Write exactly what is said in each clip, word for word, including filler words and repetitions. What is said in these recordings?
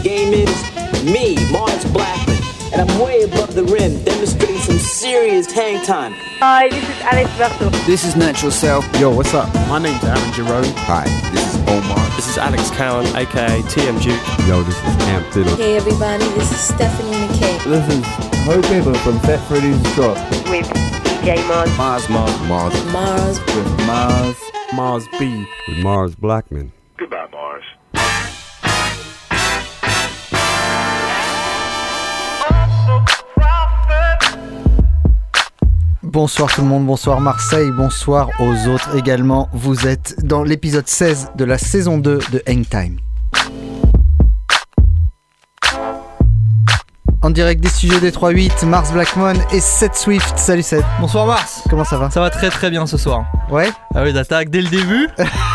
game is me, Mars Blackman, and I'm way above the rim, demonstrating some serious hang time. Hi, this is Alex Berto. This is Natural Self. Yo, what's up? My name's Aaron Jerome. Hi, this is Omar. This is Alex Cowan, aka T M Duke. Yo, this is Amp Fiddle. Hey everybody, this is Stephanie McKay. This is Hope Ever from Fat Freddy's Drop. With D J Mars. Mars, Mars, Mars. Mars. With Mars. Mars B. With Mars Blackman. Goodbye, Mars. Bonsoir tout le monde, bonsoir Marseille, bonsoir aux autres également. Vous êtes dans l'épisode seize de la saison deux de Hang Time. En direct des studios des trois huit, Mars Blackman et Seth Swift. Salut Seth. Bonsoir Mars. Comment ça va ? Ça va très très bien ce soir. Ouais ? Ah oui, d'attaque dès le début.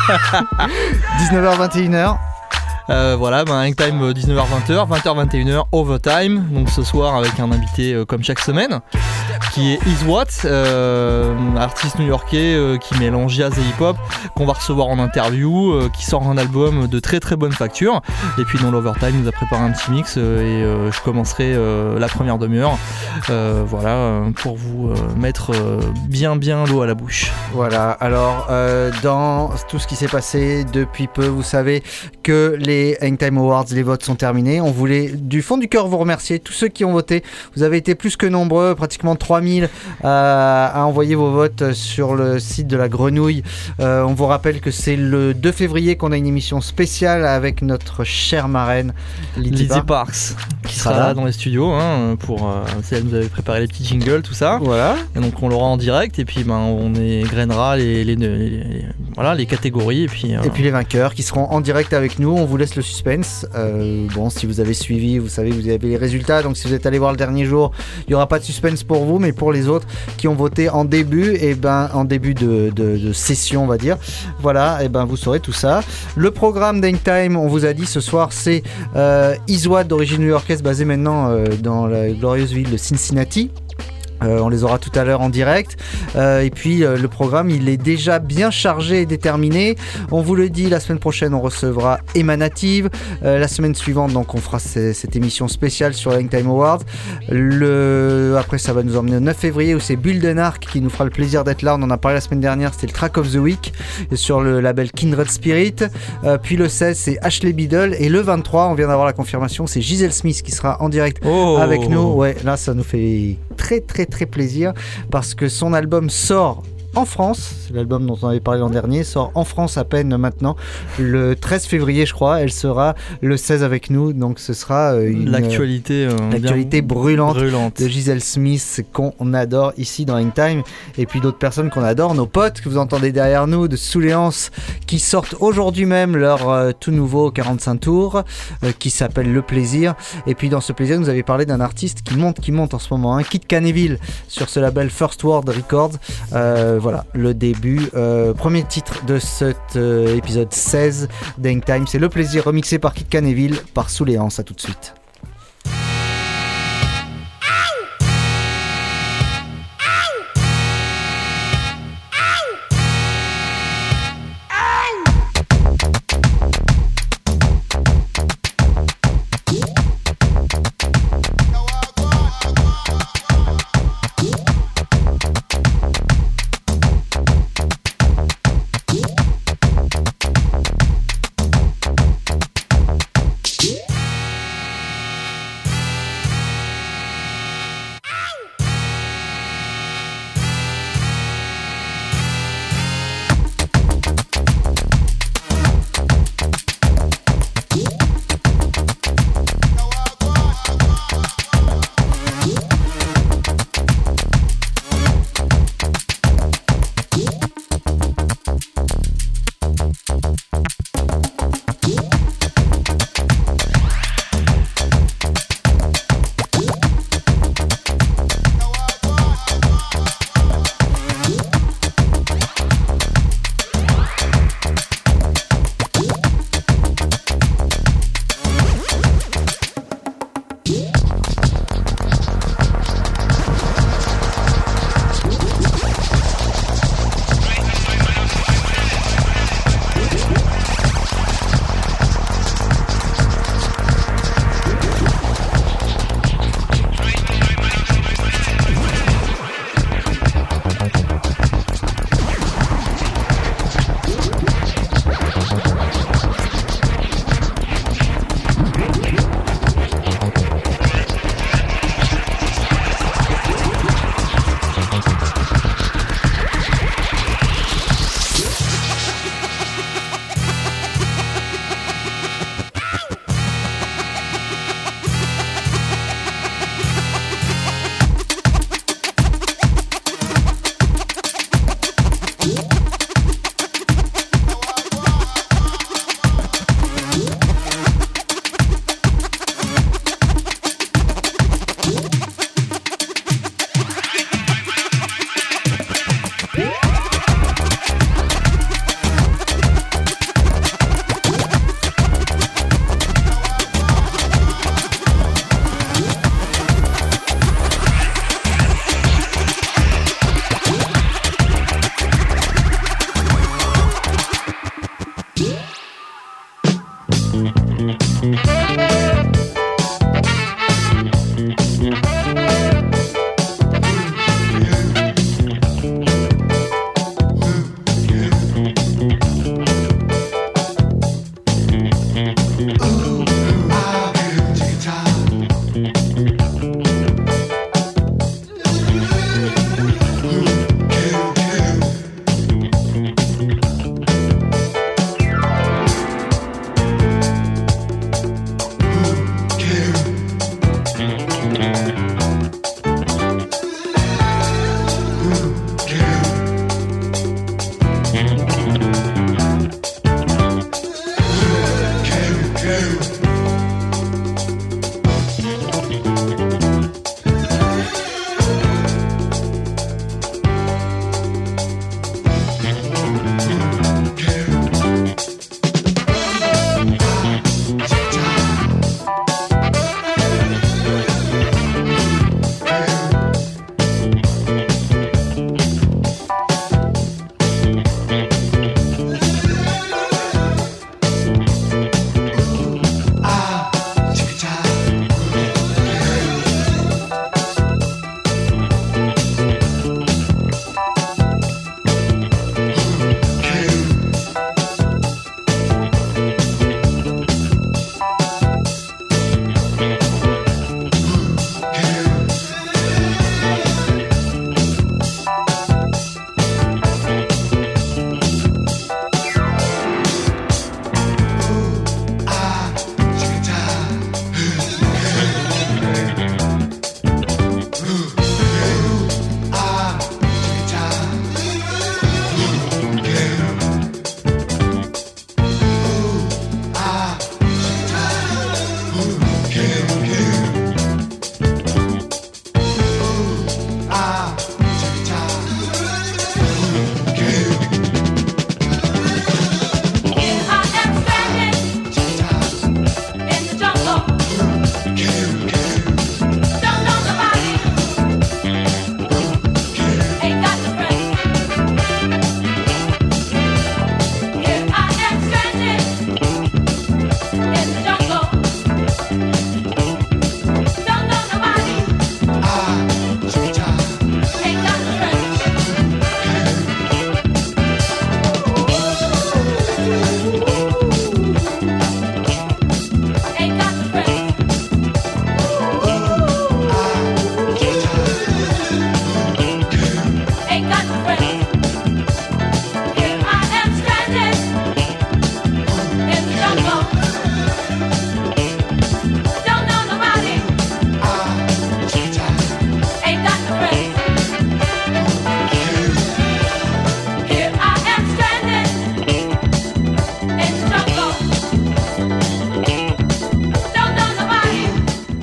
dix-neuf heures vingt et une heures. Euh, voilà, ben, Hang Time dix-neuf heures vingt, vingt heures vingt et une heures, Overtime. Donc ce soir avec un invité euh, comme chaque semaine, qui est Iswat, euh, artiste new-yorkais euh, qui mélange jazz et hip-hop, qu'on va recevoir en interview, euh, qui sort un album de très très bonne facture. Et puis dans l'Overtime, il nous a préparé un petit mix euh, et euh, je commencerai euh, la première demi-heure, euh, voilà, euh, pour vous euh, mettre euh, bien bien l'eau à la bouche. Voilà, alors euh, dans tout ce qui s'est passé depuis peu, vous savez que les Hang Time Awards, les votes sont terminés. On voulait du fond du cœur vous remercier, tous ceux qui ont voté. Vous avez été plus que nombreux, pratiquement trois mille euh, à envoyer vos votes sur le site de la Grenouille. Euh, on vous rappelle que c'est le deux février qu'on a une émission spéciale avec notre chère marraine Lydie Parks, Parks qui sera là dans les studios hein, pour euh, elle nous avait préparé les petits jingles, tout ça. Voilà. Et donc on l'aura en direct et puis ben on égrènera les, les, les, les voilà les catégories et puis euh... et puis les vainqueurs qui seront en direct avec nous. On vous laisse le suspense. Euh, bon, si vous avez suivi, vous savez, vous avez les résultats. Donc, si vous êtes allé voir le dernier jour, il n'y aura pas de suspense pour vous, mais pour les autres qui ont voté en début, et ben, en début de, de, de session, on va dire. Voilà, et ben, vous saurez tout ça. Le programme d'Hang Time, on vous a dit ce soir, c'est euh, Iswat d'origine new-yorkaise, basé maintenant euh, dans la glorieuse ville de Cincinnati. Euh, on les aura tout à l'heure en direct euh, et puis euh, le programme il est déjà bien chargé et déterminé. On vous le dit, la semaine prochaine on recevra Emanative, euh, la semaine suivante donc on fera c- cette émission spéciale sur Hang Time Awards. Le... après ça va nous emmener au neuf février où c'est Buldenark qui nous fera le plaisir d'être là. On en a parlé la semaine dernière, c'était le track of the week sur le label Kindred Spirit. Euh, puis le seize c'est Ashley Biddle et le vingt-trois on vient d'avoir la confirmation, c'est Giselle Smith qui sera en direct oh. avec nous. Ouais, là ça nous fait très très très plaisir parce que son album sort en France, c'est l'album dont on avait parlé l'an dernier, sort en France à peine maintenant, le treize février je crois, elle sera le seize avec nous, donc ce sera une, l'actualité, euh, l'actualité brûlante, brûlante de Giselle Smith qu'on adore ici dans Hang Time, et puis d'autres personnes qu'on adore, nos potes que vous entendez derrière nous de Souléance qui sortent aujourd'hui même leur euh, tout nouveau quarante-cinq tours euh, qui s'appelle Le Plaisir. Et puis dans ce plaisir nous avez parlé d'un artiste qui monte, qui monte en ce moment, hein, Kid Caneville sur ce label First World Records. euh, Voilà, le début, euh, premier titre de cet euh, épisode seize d'Hang Time, c'est Le Plaisir remixé par Kid Caneville par Souléance. À tout de suite.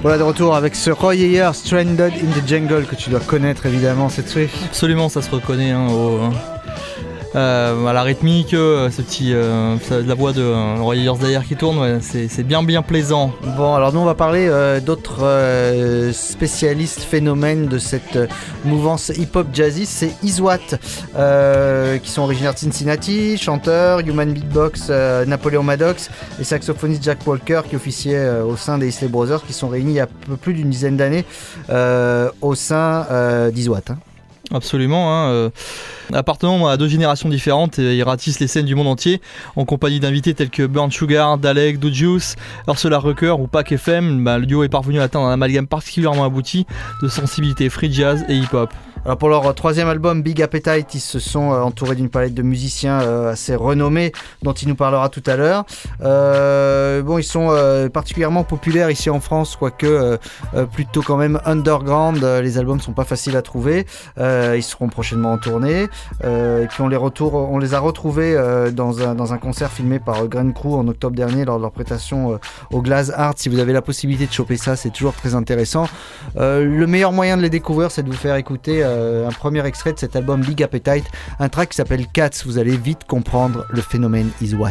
Voilà, de retour avec ce Roy Ayers, Stranded in the Jungle, que tu dois connaître évidemment, cette Swift. Absolument, ça se reconnaît hein, au, euh, à la rythmique, euh, ce petit, euh, la voix de euh, Roy Ayers derrière qui tourne, ouais, c'est, c'est bien bien plaisant. Bon, alors nous on va parler euh, d'autres euh, spécialistes phénomènes de cette euh, mouvance hip-hop jazzy, c'est Iswat, euh, qui sont originaires de Cincinnati, chanteur, human beatbox euh, Napoléon Maddox et saxophoniste Jack Walker qui officiait euh, au sein des Isley Brothers, qui sont réunis il y a peu plus d'une dizaine d'années euh, au sein euh, d'Iswat. Hein. Absolument, hein, euh, appartenant à deux générations différentes, euh, ils ratissent les scènes du monde entier en compagnie d'invités tels que Burn Sugar, Dalek, Do Juice, Ursula Rucker ou Pac F M. Bah, le duo est parvenu à atteindre un amalgame particulièrement abouti de sensibilité free jazz et hip-hop. Alors pour leur troisième album Big Appetite, ils se sont euh, entourés d'une palette de musiciens euh, assez renommés dont il nous parlera tout à l'heure. Euh, bon, ils sont euh, particulièrement populaires ici en France, quoique euh, euh, plutôt quand même underground. Euh, les albums sont pas faciles à trouver. Euh, ils seront prochainement en tournée. Euh, et puis on les, retour, on les a retrouvés euh, dans, un, dans un concert filmé par euh, Grand Crew en octobre dernier lors de leur prestation euh, au Glass Art. Si vous avez la possibilité de choper ça, c'est toujours très intéressant. Euh, le meilleur moyen de les découvrir, c'est de vous faire écouter euh, un premier extrait de cet album Big Appetite, un track qui s'appelle Cats. Vous allez vite comprendre le phénomène Iswat.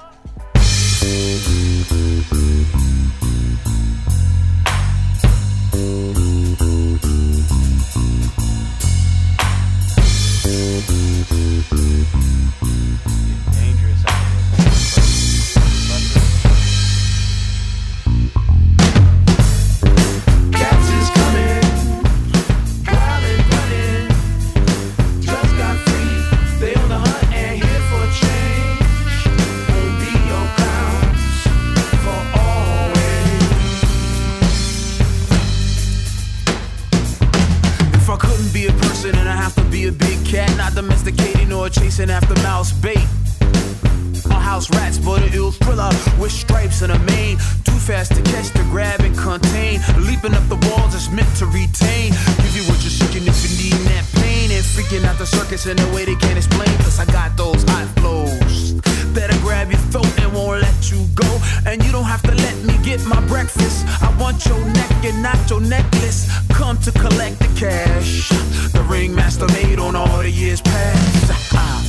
Chasing after mouse bait. A house rats, but an ill thriller with stripes and a mane. Too fast to catch, to grab and contain. Leaping up the walls is meant to retain. Give you what you're seeking if you need that pain. And freaking out the circus in a way they can't explain. Cause I got those hot flows that'll grab your throat and won't let you go. And you don't have to let me get my breakfast. I want your neck and not your necklace. Come to collect the cash. The ringmaster made on all the years past. Ah.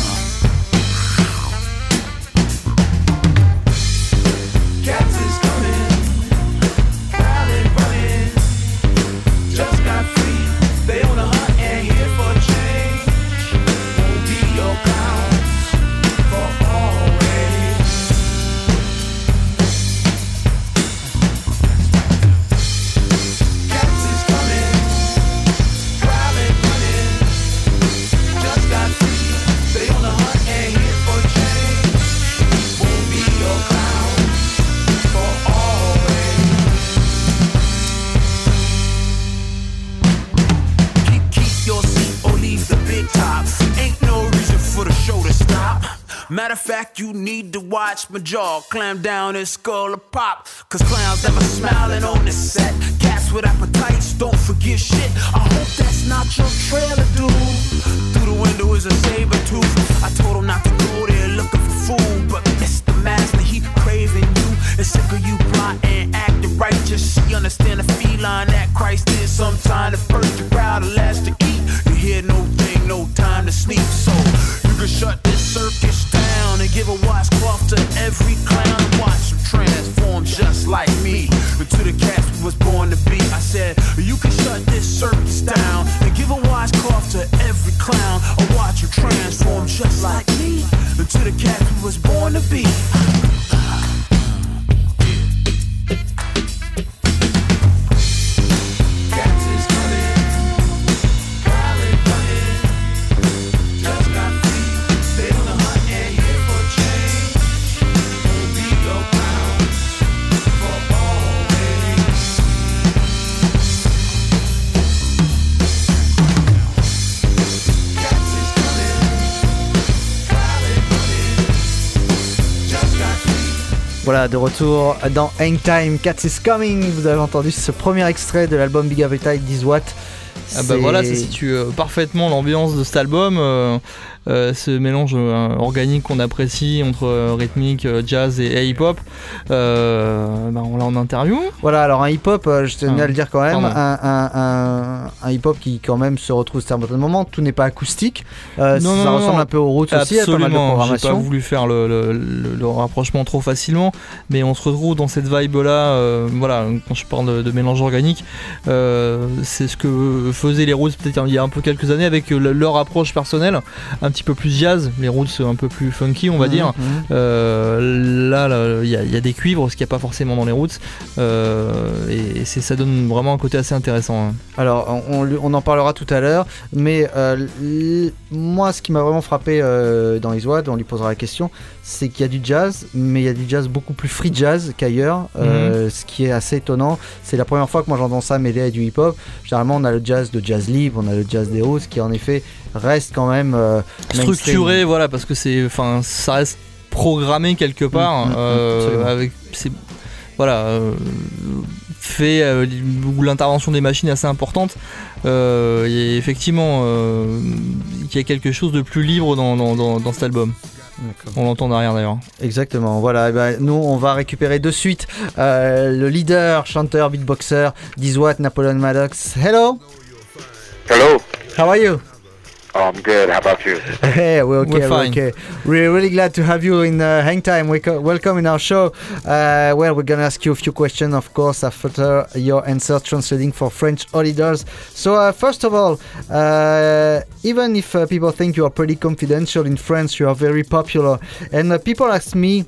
Cats is coming, rallying, running, just got free. They on the hunt and here for change. Won't be your clowns for always. Cats is coming, rallying, running, just got free. They on the hunt and here for change. Won't be your clowns. Ain't no reason for the show to stop. Matter of fact, you need to watch my jaw clamp down and skull a pop. Cause clowns never smiling on the set. Cats with appetites don't forget shit. I hope that's not your trailer, dude. Through the window is a saber tooth. I told him not to go there looking for food, but Mister Master, he craving you. And sick of you plotting, acting righteous. You understand the feline that Christ is. Sometime the first you're proud, the last to eat. You hear no thing, no time to sleep. So you can shut this circus down and give a washcloth to every clown and watch them transform just like me. But to the cats we was born to be, I said you can shut this circus down and give a washcloth to every clown or watch them transform just like me. But to the cats we was born to be. Voilà, de retour dans Hang Time, Cats is Coming. Vous avez entendu ce premier extrait de l'album Big Appetite d'Iswat. Ah bah voilà, ça situe euh, parfaitement l'ambiance de cet album. Euh, euh, ce mélange euh, organique qu'on apprécie entre euh, rythmique, euh, jazz et, et hip-hop. Euh, bah, on l'a en interview. Voilà, alors un hip-hop, euh, je tenais Ah, à le dire quand même, pardon. un, un, un, un hip-hop qui quand même se retrouve à certains moments, tout n'est pas acoustique, euh, Non, ça non, ressemble non. un peu aux roots aussi, il y a pas mal de Absolument, j'ai pas programmation. voulu faire le, le, le, le rapprochement trop facilement, mais on se retrouve dans cette vibe-là. Euh, voilà, quand je parle de, de mélange organique, euh, c'est ce que faisaient les Roots peut-être il y a un peu quelques années avec le, leur approche personnelle, un petit peu plus jazz, les Roots un peu plus funky, on va Mhm, dire. mhm. Euh, là, là, il y, a- il y a des cuivres, ce qu'il n'y a pas forcément dans les Roots, euh, et, et c'est, ça donne vraiment un côté assez intéressant. Hein. Alors, on, on- on en parlera tout à l'heure, mais euh, l- moi, ce qui m'a vraiment frappé euh, dans Iswad, on lui posera la question, c'est qu'il y a du jazz, mais il y a du jazz beaucoup plus free jazz qu'ailleurs, euh, ce qui est assez étonnant. C'est la première fois que moi j'entends ça mêlé à du hip-hop. Généralement, on a le jazz de jazz libre, on a le jazz des house, qui en effet reste quand même euh, Structuré, mainstream. voilà, parce que c'est, enfin, ça reste programmé quelque part, Mm, mm, mm, euh, absolument. avec, c'est, voilà, euh, fait euh, où l'intervention des machines est assez importante. Euh, et effectivement, euh, il y a quelque chose de plus libre dans, dans, dans, dans cet album. On l'entend derrière d'ailleurs. Exactement, voilà, et ben, nous on va récupérer de suite euh, le leader, chanteur, beatboxer d'Iswad, Napoleon Maddox. Hello, Hello. how are you? Oh, I'm good. How about you? Hey, we're okay, We're we're, fine. okay. We're really glad to have you in uh, Hang Time. We co- welcome in our show. Uh, well, we're gonna ask you a few questions, of course, after your answer translating for French auditors. So, uh, first of all, uh, even if uh, people think you are pretty confidential in France, you are very popular. And uh, people ask me,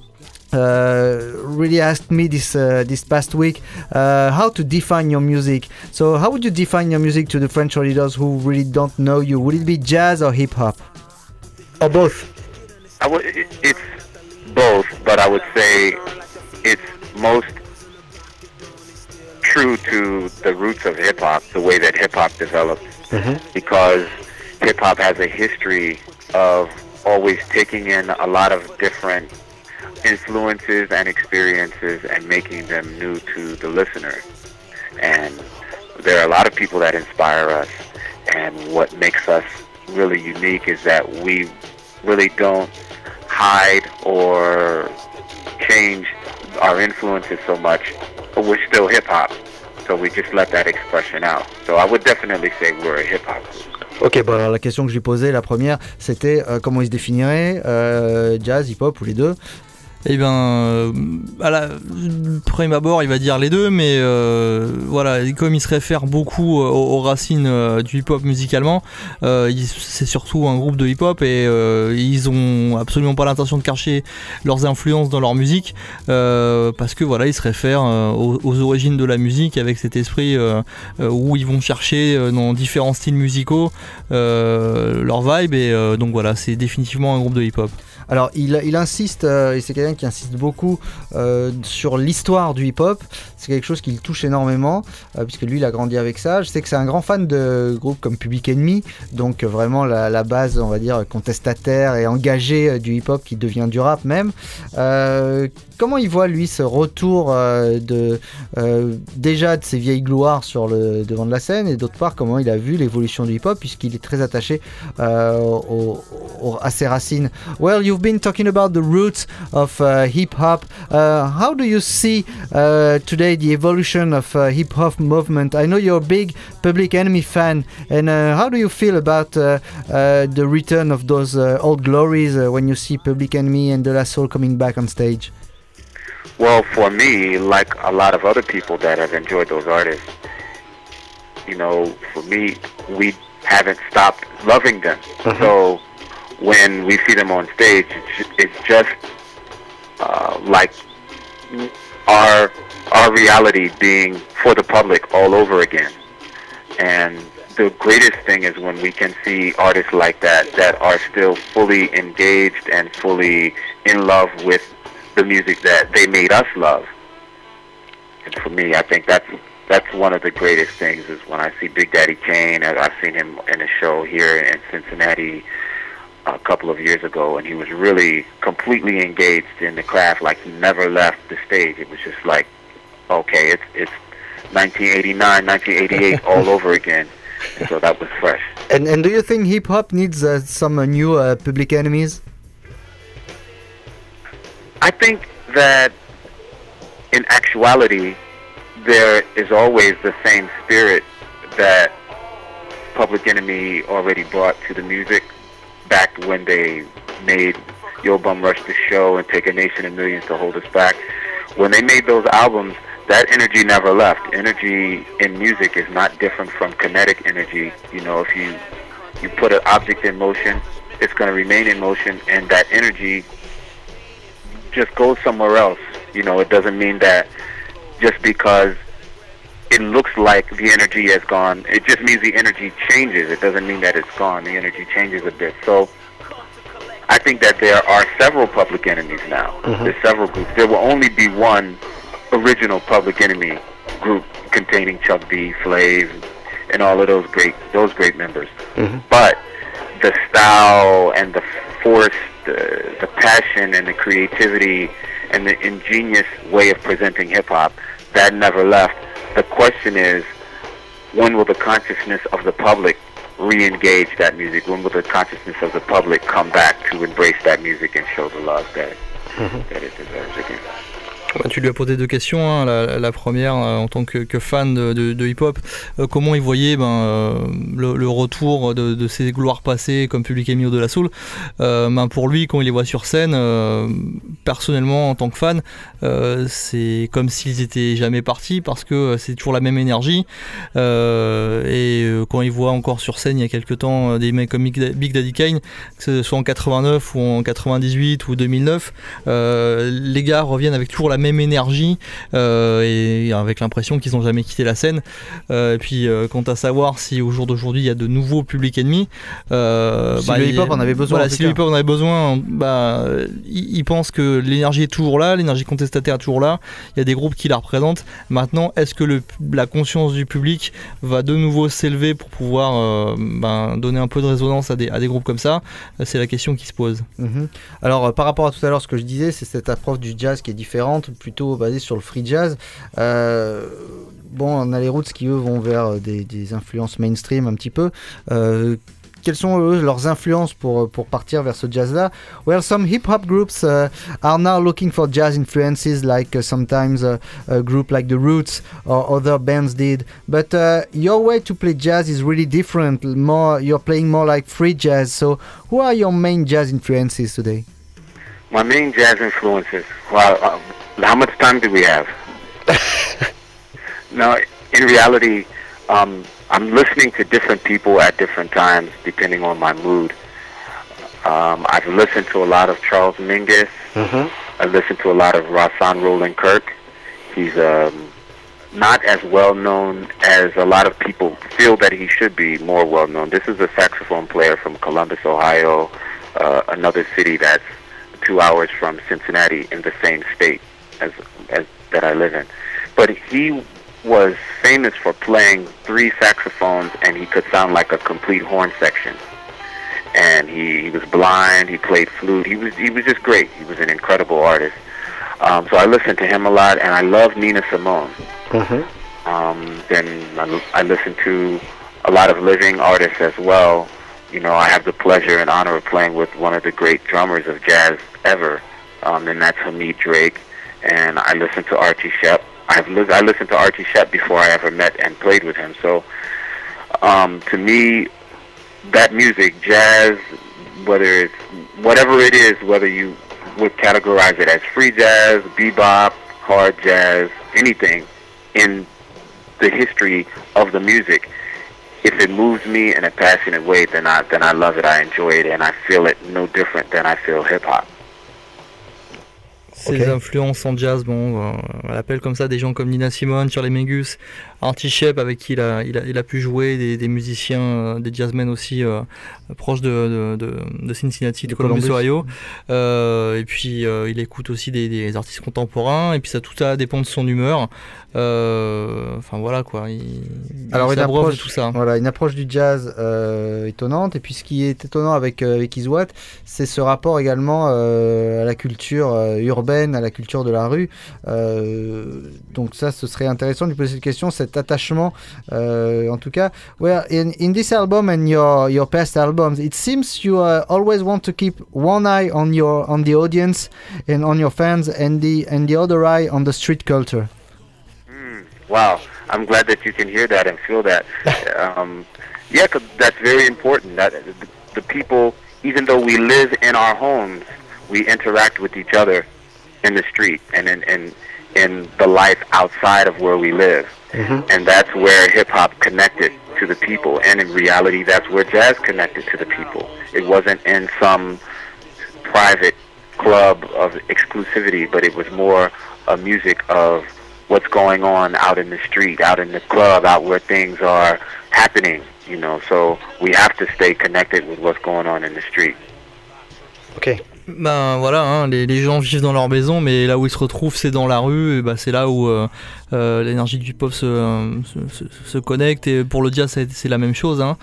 uh, really asked me this uh, this past week uh, how to define your music. So, how would you define your music to the French auditors who really don't know you? Would it be jazz or hip hop, or both? I would, it, it's both, but I would say it's most true to the roots of hip hop, the way that hip hop developed, because hip hop has a history of always taking in a lot of different influences and experiences and making them new to the listener. And there are a lot of people that inspire us, and what makes us really unique is that we really don't hide or change our influences so much, but we're still hip-hop, so we just let that expression out. So I would definitely say we're a hip-hop group. Ok, bon alors la question que je lui posais, la première, c'était euh, comment il se définirait, euh, jazz, hip-hop ou les deux? Eh bien, euh, à la prime abord, il va dire les deux, mais euh, voilà, comme il se réfère beaucoup aux, aux racines euh, du hip-hop musicalement, euh, il, c'est surtout un groupe de hip-hop et euh, ils ont absolument pas l'intention de cacher leurs influences dans leur musique, euh, parce que voilà, ils se réfèrent euh, aux, aux origines de la musique avec cet esprit euh, euh, où ils vont chercher euh, dans différents styles musicaux euh, leur vibe, et euh, donc voilà, c'est définitivement un groupe de hip-hop. Alors il, il insiste, euh, et c'est quelqu'un qui insiste beaucoup euh, sur l'histoire du hip-hop. C'est quelque chose qui le touche énormément, euh, puisque lui il a grandi avec ça. Je sais que c'est un grand fan de groupes comme Public Enemy, donc euh, vraiment la, la base, on va dire, contestataire et engagée euh, du hip-hop qui devient du rap même. Euh, comment il voit lui ce retour euh, de, euh, déjà de ses vieilles gloires sur le devant de la scène, et d'autre part comment il a vu l'évolution du hip-hop, puisqu'il est très attaché euh, au, au, à ses racines. Well, you've been talking about the roots of uh, hip-hop. Uh, how do you see uh, today the evolution of uh, hip-hop movement? I know you're a big Public Enemy fan, and uh, how do you feel about uh, uh, the return of those uh, old glories uh, when you see Public Enemy and De La Soul coming back on stage? Well, for me, like a lot of other people that have enjoyed those artists, you know, for me, we haven't stopped loving them. Mm-hmm. So when we see them on stage, it's, it's just uh, like our our reality being for the public all over again. And the greatest thing is when we can see artists like that that are still fully engaged and fully in love with the music that they made us love. And for me, I think that's that's one of the greatest things is when I see Big Daddy Kane. I've seen him in a show here in Cincinnati a couple of years ago, and he was really completely engaged in the craft, like he never left the stage. It was just like, okay, it's it's nineteen eighty-nine, nineteen eighty-eight all over again. And so that was fresh. And and do you think hip hop needs uh, some uh, new uh, Public Enemies? I think that in actuality, there is always the same spirit that Public Enemy already brought to the music back when they made Yo Bum Rush the Show and Take a Nation of Millions to Hold Us Back. When they made those albums, that energy never left. Energy in music is not different from kinetic energy. You know, if you you put an object in motion, it's going to remain in motion, and that energy just goes somewhere else. You know, it doesn't mean that just because it looks like the energy has gone, it just means the energy changes. It doesn't mean that it's gone. The energy changes a bit. So I think that there are several Public Enemies now. Mm-hmm. There's several groups. There will only be one original Public Enemy group containing Chuck D, Flav, and all of those great those great members. Mm-hmm. But the style and the force, the, the passion and the creativity and the ingenious way of presenting hip-hop, that never left. The question is, when will the consciousness of the public re-engage that music? When will the consciousness of the public come back to embrace that music and show the love that, mm-hmm. that it deserves again? Tu lui as posé deux questions, hein. la, la première euh, en tant que, que fan de, de, de hip-hop, euh, comment il voyait ben, euh, le, le retour de, de ses gloires passées comme Public Enemy ou de la Soul. Euh, ben, pour lui, quand il les voit sur scène, euh, personnellement en tant que fan, euh, c'est comme s'ils étaient jamais partis parce que c'est toujours la même énergie. Euh, et euh, quand il voit encore sur scène il y a quelques temps des mecs comme Big Daddy Kane, que ce soit en quatre-vingt-neuf ou en quatre-vingt-dix-huit ou deux mille neuf, euh, les gars reviennent avec toujours la même énergie euh, et avec l'impression qu'ils n'ont jamais quitté la scène. Euh, et puis euh, quant à savoir si au jour d'aujourd'hui il y a de nouveaux Public Enemy, euh, si bah, le hip-hop en avait besoin, voilà, si le hip-hop en avait besoin, bah, ils, ils pensent que l'énergie est toujours là, l'énergie contestataire est toujours là. Il y a des groupes qui la représentent. Maintenant, est-ce que le, la conscience du public va de nouveau s'élever pour pouvoir euh, bah, donner un peu de résonance à des, à des groupes comme ça? C'est la question qui se pose. Mm-hmm. Alors euh, par rapport à tout à l'heure, ce que je disais, c'est cette approche du jazz qui est différente, plutôt basée sur le free jazz. Euh, bon, on a les Roots qui eux vont vers des, des influences mainstream un petit peu. Euh, Quelles sont eux, leurs influences pour, pour partir vers ce jazz-là? Well, some hip-hop groups uh, are now looking for jazz influences, like uh, sometimes uh, a group like The Roots or other bands did. But uh, your way to play jazz is really different. More, you're playing more like free jazz. So who are your main jazz influences today? My main jazz influences? Well, uh, how much time do we have? No, in reality, um, I'm listening to different people at different times, depending on my mood. Um, I've listened to a lot of Charles Mingus. Mm-hmm. I listened to a lot of Rahsaan Roland Kirk. He's um, not as well known as a lot of people feel that he should be more well known. This is a saxophone player from Columbus, Ohio, uh, another city that's two hours from Cincinnati in the same state as, as that I live in. But he was famous for playing three saxophones, and he could sound like a complete horn section. And he, he was blind. He played flute. He was he was just great. He was an incredible artist. Um, so I listened to him a lot, and I love Nina Simone. Mm-hmm. Um, then I, I listened to a lot of living artists as well. You know, I have the pleasure and honor of playing with one of the great drummers of jazz ever, um, and that's Hamid Drake. And I listen to Archie Shepp. I've li- I listened to Archie Shepp before I ever met and played with him. So, um, to me, that music, jazz, whether it's whatever it is, whether you would categorize it as free jazz, bebop, hard jazz, anything in the history of the music, if it moves me in a passionate way, then I then I love it, I enjoy it, and I feel it no different than I feel hip-hop. Ses okay. influences en jazz, bon, euh, on l'appelle comme ça, des gens comme Nina Simone, Charlie Mingus, Archie Shepp avec qui il a, il a, il a pu jouer, des, des musiciens, euh, des jazzmen aussi euh, proches de, de, de, de Cincinnati, de, de Columbus, Columbus, Ohio. Euh, et puis euh, il écoute aussi des, des artistes contemporains, et puis ça tout ça dépend de son humeur. Euh, enfin voilà quoi. Il, Alors il une approche, de tout ça. Voilà, une approche du jazz euh, étonnante. Et puis ce qui est étonnant avec euh, avec Iswat, c'est ce rapport également euh, à la culture euh, urbaine, à la culture de la rue. Euh, donc ça, ce serait intéressant de lui poser cette question. Cette cet attachement, euh, en tout cas. Well, in, in this album and your, your past albums, it seems you uh, always want to keep one eye on your on the audience and on your fans, and the and the other eye on the street culture. Mm, wow, I'm glad that you can hear that and feel that. um, yeah, 'cause that's very important. That the, the people, even though we live in our homes, we interact with each other in the street and in in, in the life outside of where we live. Mm-hmm. And that's where hip-hop connected to the people. And in reality, that's where jazz connected to the people. It wasn't in some private club of exclusivity, but it was more a music of what's going on out in the street, out in the club, out where things are happening, you know. So we have to stay connected with what's going on in the street. Ok. Ben voilà, hein, les, les gens vivent dans leur maison, mais là où ils se retrouvent, c'est dans la rue. Et ben, c'est là où euh, euh, l'énergie du pop se, se, se, se connecte. Et pour le jazz, c'est, c'est la même chose. Hein.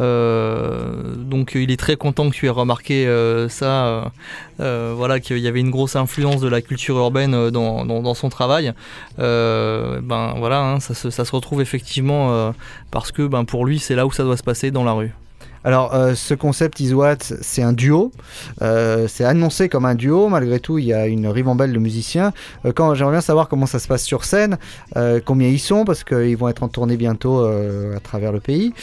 Euh, donc il est très content que tu aies remarqué euh, ça. Euh, euh, voilà, qu'il y avait une grosse influence de la culture urbaine dans, dans, dans son travail. Euh, ben voilà, hein, ça, se, ça se retrouve effectivement euh, parce que ben, pour lui, c'est là où ça doit se passer, dans la rue. Alors, euh, ce concept Is What, c'est un duo. Euh, c'est annoncé comme un duo. Malgré tout, il y a une ribambelle de musiciens. Euh, quand, j'aimerais bien savoir comment ça se passe sur scène, euh, combien ils sont, parce qu'ils vont être en tournée bientôt euh, à travers le pays.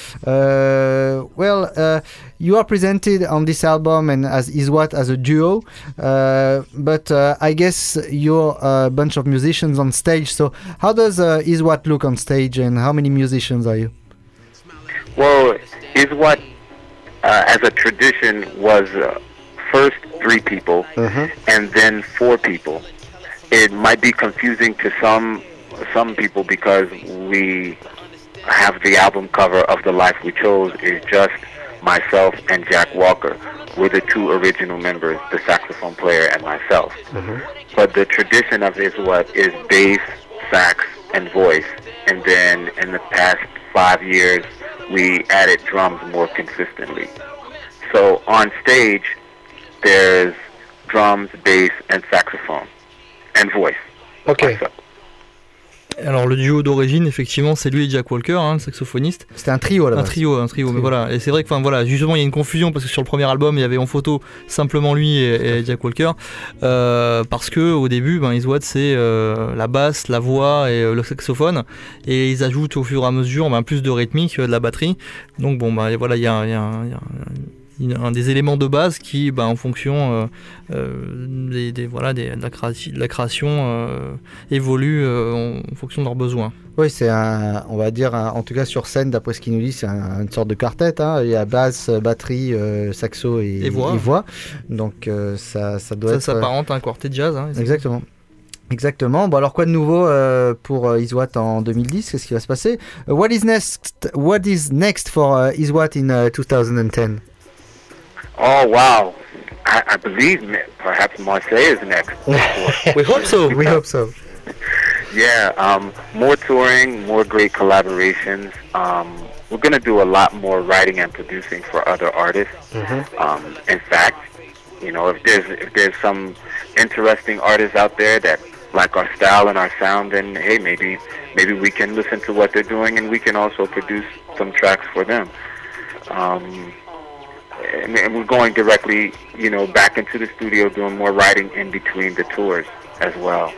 Uh, well, uh, you are presented on this album and as Is What as a duo, uh, but uh, I guess you're a bunch of musicians on stage. So, how does uh, Is What look on stage, and how many musicians are you? Well, Is What, Uh, as a tradition, was uh, first three people uh-huh. and then four people. It might be confusing to some some people because we have the album cover of The Life We Chose is just myself and Jack Walker. We're the two original members, the saxophone player and myself. Uh-huh. But the tradition of Is What is bass, sax, and voice. And then in the past five years, we added drums more consistently. So on stage, there's drums, bass, and saxophone, and voice. Okay. Myself. Alors le duo d'origine, effectivement, c'est lui et Jack Walker, hein, le saxophoniste. C'était un trio là. Un trio, un trio, un trio. Mais voilà. Et c'est vrai que, enfin voilà, justement, il y a une confusion parce que sur le premier album, il y avait en photo simplement lui et, et Jack Walker, euh, parce que au début, ben, Is What, c'est euh, la basse, la voix et euh, le saxophone, et ils ajoutent au fur et à mesure ben, plus de rythmique, euh, de la batterie. Donc bon, ben voilà, il y a, y a, y a un des éléments de base qui, bah, en fonction euh, euh, des, des, voilà, des, de, la création, de la création euh, évolue euh, en, en fonction de leurs besoins. Oui, c'est un, on va dire, un, en tout cas sur scène, d'après ce qu'il nous dit, c'est un, une sorte de quartet. Hein. Il y a basse, batterie, euh, saxo et, et voix. Et voix. Donc euh, ça, ça doit ça, être... Ça s'apparente à un quartet de jazz. Hein, exactement. Exactement. Bon, alors quoi de nouveau euh, pour uh, Is What en deux mille dix? Qu'est-ce qui va se passer? uh, What is next? What is next for uh, Is What in uh, twenty ten? Oh, wow. I, I believe perhaps Marseille is next. We hope so. We hope so. Yeah, um, more touring, more great collaborations. Um, we're going to do a lot more writing and producing for other artists. Mm-hmm. Um, in fact, you know, if there's if there's some interesting artists out there that like our style and our sound, then hey, maybe maybe we can listen to what they're doing and we can also produce some tracks for them. Um, And, and we're going directly, you know, back into the studio, doing more writing in between the tours as well.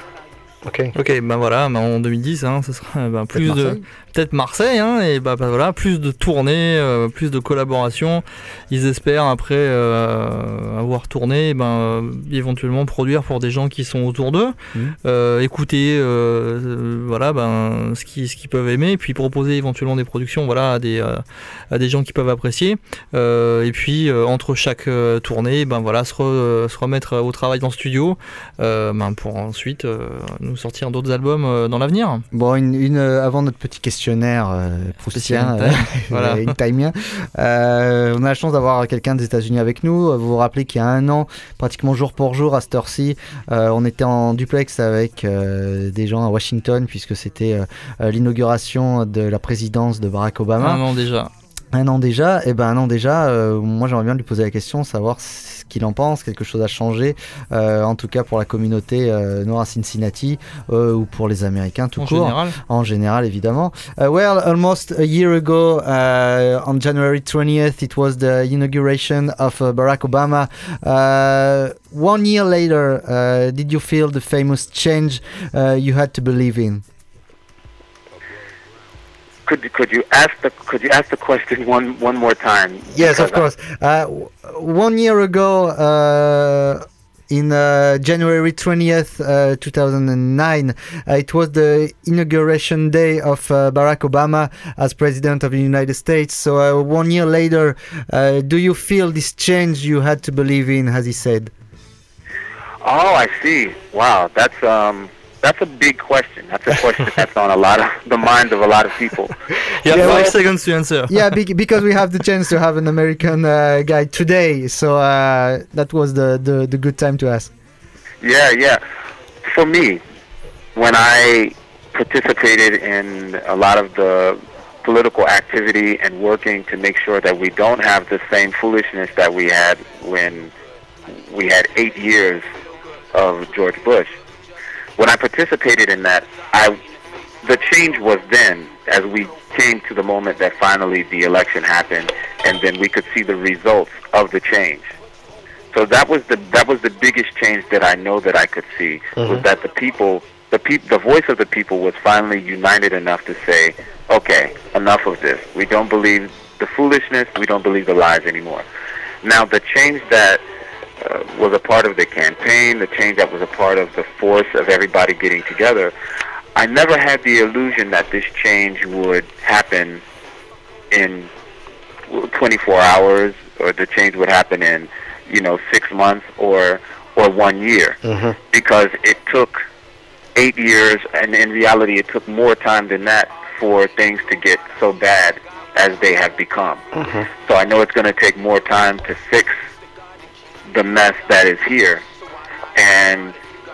Ok. Ok, ben voilà, ben en deux mille dix, hein, ce sera ben plus de peut-être Marseille, hein, et ben, ben voilà, plus de tournées, euh, plus de collaborations. Ils espèrent après euh, avoir tourné, ben euh, éventuellement produire pour des gens qui sont autour d'eux, mmh. euh, écouter, euh, euh, voilà, ben ce qu'ils ce qu'ils peuvent aimer, et puis proposer éventuellement des productions, voilà, à des euh, à des gens qui peuvent apprécier. Euh, et puis euh, entre chaque euh, tournée, ben voilà, se, re, se remettre au travail dans le studio, euh, ben pour ensuite euh, nous sortir d'autres albums euh, dans l'avenir. Bon, une, une euh, avant notre petit questionnaire euh, proustien, euh, voilà, une time. Euh, on a la chance d'avoir quelqu'un des États-Unis avec nous. Vous vous rappelez qu'il y a un an, pratiquement jour pour jour à cette heure-ci, euh, on était en duplex avec euh, des gens à Washington puisque c'était euh, l'inauguration de la présidence de Barack Obama. Un an déjà. Un an déjà, et eh ben un an déjà, euh, moi j'aimerais bien lui poser la question, savoir ce qu'il en pense, quelque chose a changé, euh, en tout cas pour la communauté euh, noire à Cincinnati euh, ou pour les Américains tout en court. Général. En général, évidemment. Uh, well, almost a year ago, uh, on January twentieth, it was the inauguration of uh, Barack Obama. Uh, one year later, uh, did you feel the famous change uh, you had to believe in? Could could you ask the could you ask the question one one more time? Yes, of Because course. Uh, w- one year ago, uh, in uh, January twentieth, uh, two thousand nine, uh, it was the inauguration day of uh, Barack Obama as president of the United States. So uh, one year later, uh, do you feel this change you had to believe in, as he said? Oh, I see. Wow, that's um. That's a big question. That's a question that's on a lot of the minds of a lot of people. You have Yeah, five well- seconds to answer. Yeah, be- because we have the chance to have an American uh, guy today. So uh, that was the, the, the good time to ask. Yeah, yeah. For me, when I participated in a lot of the political activity and working to make sure that we don't have the same foolishness that we had when we had eight years of George Bush, when I participated in that, I the change was then, as we came to the moment that finally the election happened, and then we could see the results of the change. So that was the that was the biggest change that I know that I could see, was that the people, the peop, the voice of the people was finally united enough to say, okay, enough of this. We don't believe the foolishness. We don't believe the lies anymore. Now the change that Uh, was a part of the campaign, the change that was a part of the force of everybody getting together. I never had the illusion that this change would happen in twenty-four hours, or the change would happen in, you know, six months or or one year, Mhm. because it took eight years, and in reality, it took more time than that for things to get so bad as they have become. Mhm. So I know it's going to take more time to fix the mess that is here. And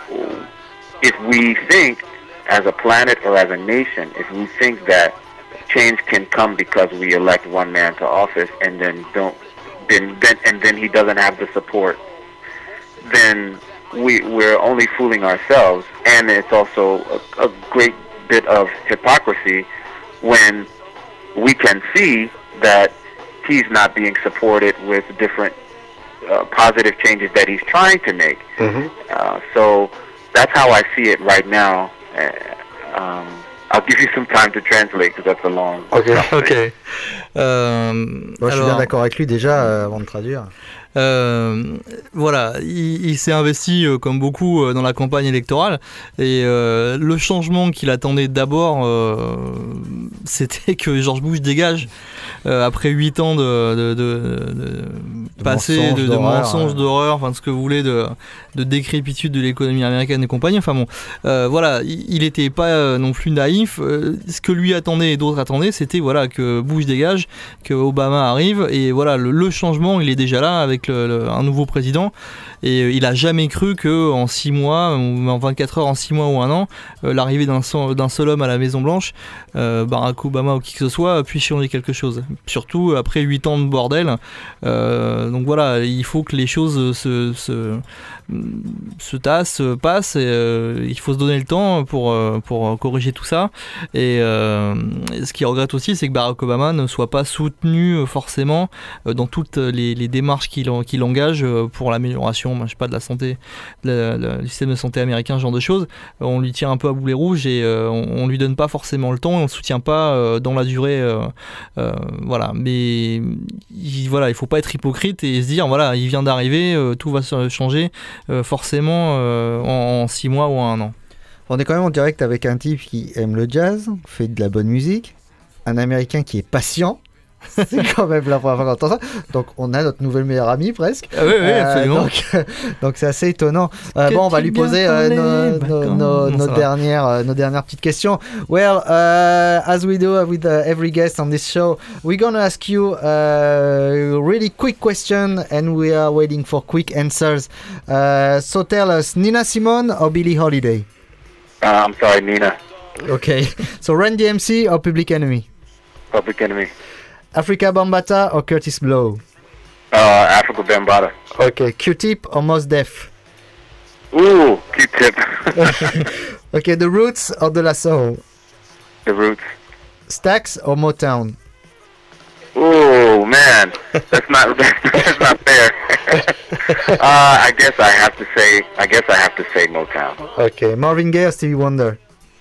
if we think as a planet or as a nation, if we think that change can come because we elect one man to office and then don't then, then and then he doesn't have the support, then we we're only fooling ourselves. And it's also a, a great bit of hypocrisy when we can see that he's not being supported with different Uh, positive changes that he's trying to make. Mhm. Uh, so that's how I see it right now. Uh, um, I'll give you some time to translate because that's a long. Ok. Ok. Euh, Moi, je suis bien alors, d'accord avec lui déjà euh, avant de traduire. euh, voilà, il, il s'est investi euh, comme beaucoup euh, dans la campagne électorale et euh, le changement qu'il attendait d'abord, euh, c'était que George Bush dégage euh, après huit ans de, de, de, de, De passé mensonges, de, de d'horreur, mensonges, ouais. d'horreur, enfin ce que vous voulez, de, de décrépitude de l'économie américaine et compagnie. Enfin bon, euh, voilà, il n'était pas euh, non plus naïf. Euh, ce que lui attendait et d'autres attendaient, c'était voilà que Bush dégage, que Obama arrive, et voilà le, le changement, il est déjà là avec le, le, un nouveau président. Et euh, il a jamais cru que en six mois, ou en vingt-quatre heures, en six mois ou un an, euh, l'arrivée d'un, seul- d'un seul homme à la Maison Blanche, euh, Barack Obama ou qui que ce soit, puisse changer quelque chose. Surtout après huit ans de bordel. Euh, donc voilà, il faut que les choses se, se, se tassent, passent. Et, euh, il faut se donner le temps pour, euh, pour corriger tout ça. Et euh, ce qu'il regrette aussi, c'est que Barack Obama ne soit pas soutenu euh, forcément euh, dans toutes les, les démarches qu'il, en- qu'il engage euh, pour l'amélioration, moi, je sais pas, de la santé, de la- la- du système de santé américain, ce genre de choses. Euh, on lui tient un peu à boulet rouge et euh, on, on lui donne pas forcément le temps, on le soutient pas euh, dans la durée. euh, euh, voilà, mais il, voilà, il faut pas être hypocrite et se dire voilà, il vient d'arriver, euh, tout va se changer euh, forcément euh, en, en six mois ou en un an. On est quand même en direct avec un type qui aime le jazz, fait de la bonne musique, un Américain qui est patient. C'est quand même la première fois qu'on entend ça. Donc on a notre nouvelle meilleure amie presque. Ah oui, oui, absolument. donc, donc c'est assez étonnant. Euh, Que bon, on va tu lui viens poser dans euh, les nos, nos, vacances. nos, Non, nos ça va. dernières, euh, nos dernières petites questions. Well, uh, as we do with uh, every guest on this show, we're going to ask you a really quick question and we are waiting for quick answers. Uh, so tell us, Nina Simone or Billie Holiday? Uh, I'm sorry, Nina. Okay. So Run D M C or Public Enemy? Public Enemy. Africa Bambaataa or Curtis Blow? Uh, Africa Bambaataa. Okay, Q-Tip or Mos Def? Ooh, Q-Tip. Okay, The Roots or De La Soul? The Roots. Stax or Motown? Oh man, that's not that's not fair. uh, I guess I have to say I guess I have to say Motown. Okay, Marvin Gaye or Stevie Wonder?